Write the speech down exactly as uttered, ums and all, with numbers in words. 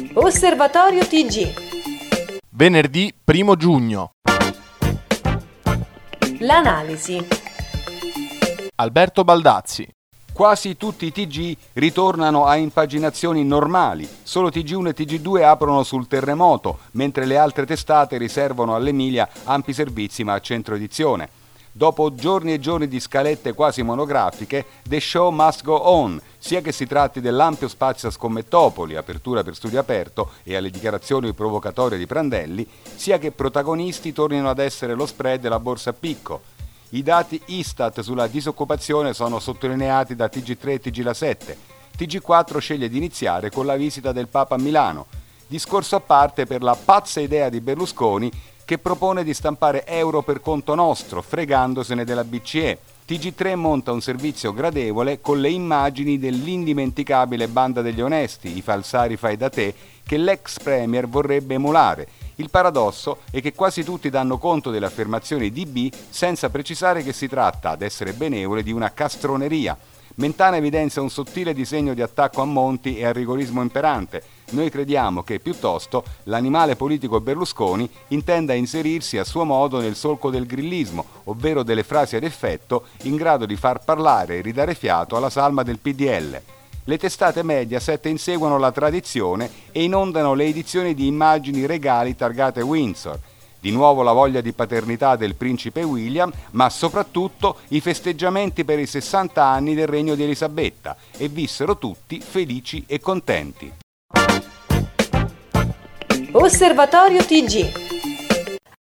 Osservatorio T G. Venerdì primo giugno. L'analisi. Alberto Baldazzi. Quasi tutti i T G ritornano a impaginazioni normali, solo T G uno e T G due aprono sul terremoto, mentre le altre testate riservano all'Emilia ampi servizi ma a centro edizione. Dopo giorni e giorni di scalette quasi monografiche, the show must go on, sia che si tratti dell'ampio spazio a Scommettopoli, apertura per studio aperto e alle dichiarazioni provocatorie di Prandelli, sia che protagonisti tornino ad essere lo spread e la borsa a picco. I dati Istat sulla disoccupazione sono sottolineati da T G tre e T G La sette. T G quattro sceglie di iniziare con la visita del Papa a Milano. Discorso a parte per la pazza idea di Berlusconi che propone di stampare euro per conto nostro, fregandosene della B C E. T G tre monta un servizio gradevole con le immagini dell'indimenticabile banda degli onesti, i falsari fai da te, che l'ex premier vorrebbe emulare. Il paradosso è che quasi tutti danno conto delle affermazioni di B senza precisare che si tratta, ad essere benevole, di una castroneria. Mentana evidenzia un sottile disegno di attacco a Monti e al rigorismo imperante. Noi crediamo che, piuttosto, l'animale politico Berlusconi intenda inserirsi a suo modo nel solco del grillismo, ovvero delle frasi ad effetto in grado di far parlare e ridare fiato alla salma del P D L. Le testate Mediaset inseguono la tradizione e inondano le edizioni di immagini regali targate Windsor. Di nuovo la voglia di paternità del principe William, ma soprattutto i festeggiamenti per i sessanta anni del regno di Elisabetta, e vissero tutti felici e contenti. Osservatorio T G.